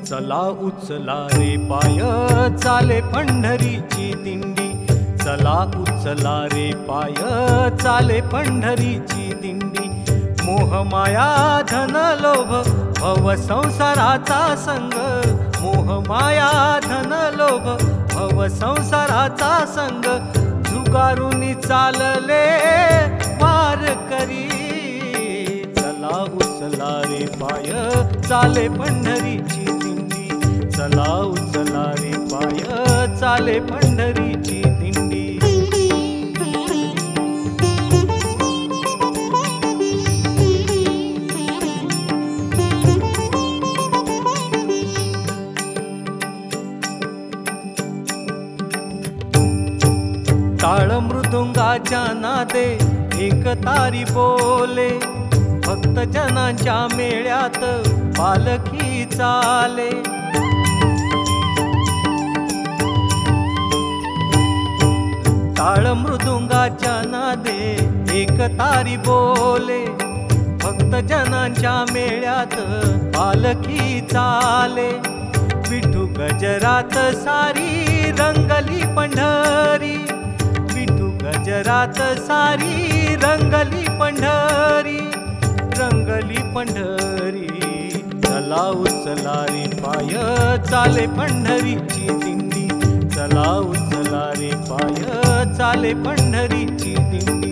चला उचला रे पाय चाले पंढरीची दिंडी, चला उचला रे पाय चाले पंढरीची दिंडी. मोहमाया धन लोभ भव संसाराचा संग, मोहमाया धन लोभ भव संसाराचा संग. झुगारुनी चालले वारकरी, चला उचला रे पाय चाले पंढरीची दिंडी, चला उचला रे पाय चाले पंढरीची दिंडी. टाळ मृदुंगाच्या नादे एक तारी बोले, भक्त जनांच्या मेळ्यात पालखी चाले. टाळ मृदुंगाच्या नादे एक तारी बोले, भक्त जनांच्या मेळ्यात पालखी चाले. विठू गजरात सारी रंगली पंढरी, विठू गजरात सारी रंगली पंढरी, रंगली पंढरी. चला उचला रे पाय चाले पंढरीची दिंडी, चला उचला रे पाय चाले पंढरीची दिंडी.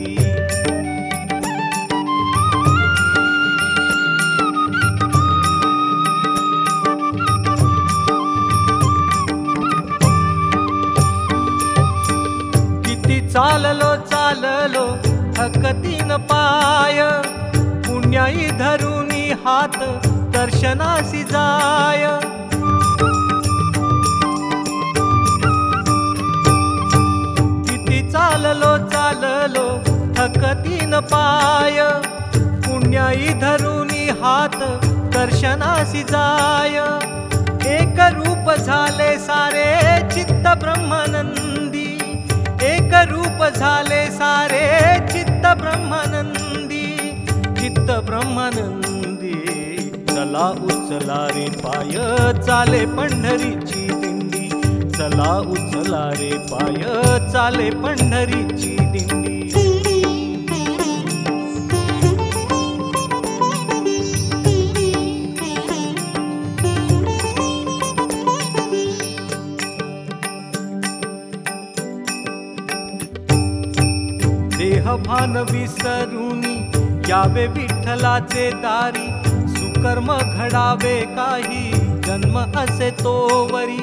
किती चाललो चाललो थकतीन पाय, पुण्याई धरुनी हात दर्शनासी जाय. किती चाललो चाललो थकतीन पाय, पुण्याई धरुनी हात दर्शनासी जाय. एक रूप झाले सारे चित्त ब्रह्मानंदी, एक रूप झाले सारे चित्त ब्रह्मानंदी, चित्त ब्रह्मानंदी. चला उचला रे पाय चाले पंढरीची दिंडी, चला उचला रे पाय चाले पंढरीची दिंडी. देहभान विसरुनी यावे विठ्ठलाचे दारी, सुकर्म घडावे काही जन्म असे तोवरी.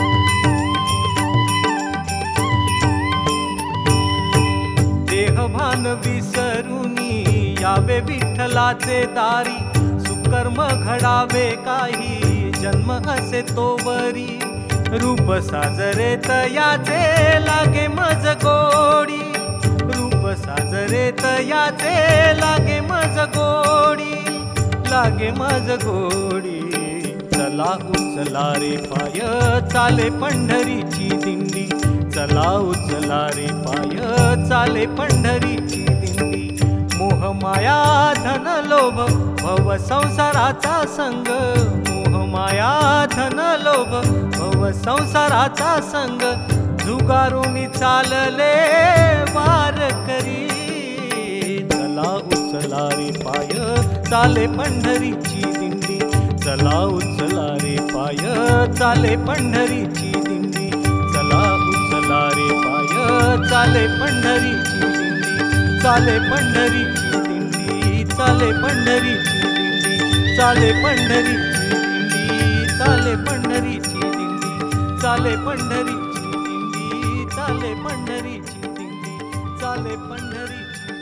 देहभान विसरुनी यावे विठ्ठलाचे दारी, सुकर्म घडावे काही जन्म असे तोवरी. रूप साजरे तयाचे लागे मज गोडी, रूप साजरे तयाचे लागे मज गोडी, लागे मज गोडी. चला उचला रे पाय चाले पंढरीची दिंडी, चला उचला रे पाय चाले पंढरीची दिंडी. मोहमाया धन लोभ भव संसाराचा संग, मोहमाया धन लोभ भव संसाराचा संग. झुगारुनी चालले वारकरी, चला उचला रे पाय चाले पंढरीची दिंडी, चला उचला रे पाय चाले पंढरीची दिंडी, चला उचला रे पाय चाले पंढरीची दिंडी, चाले पंढरीची दिंडी, चाले पंढरीची दिंडी, चाले पंढरीची दिंडी, चाले पंढरीची दिंडी, चाले पंढरीची दिंडी, चाले पंढरीची दिंडी, चाले पंढरीची.